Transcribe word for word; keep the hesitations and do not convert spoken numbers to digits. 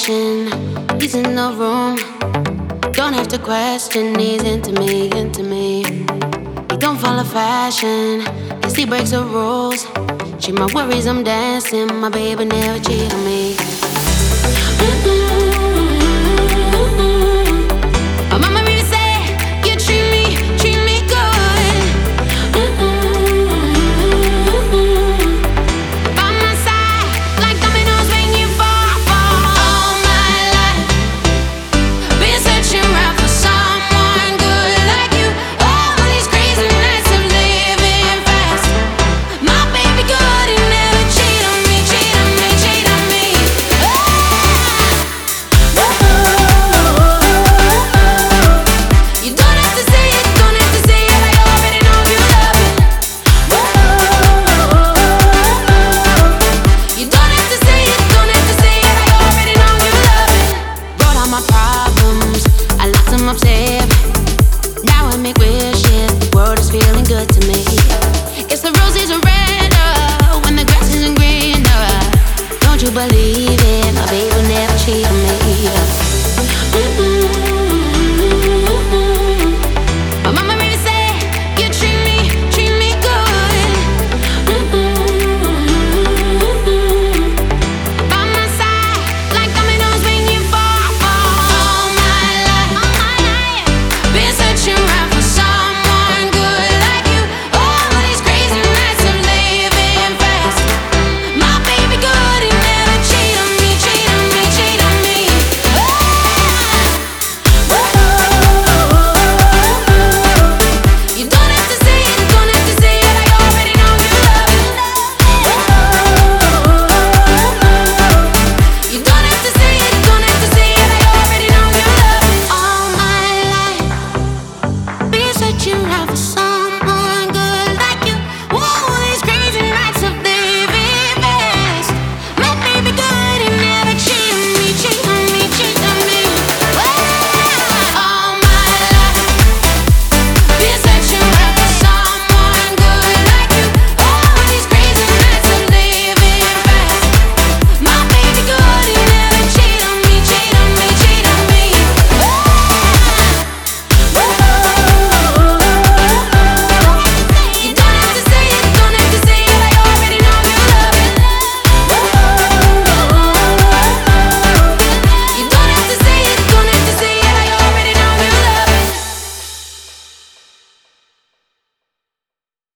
passion. He's in the room. Don't have to question. He's into me, into me. He don't follow fashion. Yes, he breaks the rules. She my worries, I'm dancing. My baby never cheat on me. My mama really say you treat me, treat me good. By my side, like dominoes when you fall, fall. All my life, been searching around for someone good like you. All these crazy nights of living fast. My baby good, he never cheat on me, cheat on me, cheat on me. You don't have to say it, don't have to say it. I already know you love it. You don't have to say it, don't have to say it. I already know you love it. Wrote all my problems, I locked them up safe. Now I make wishes, the world is feeling good to me. Guess the roses are redder when the grass isn't greener. Don't you believe it? My baby never cheat on me.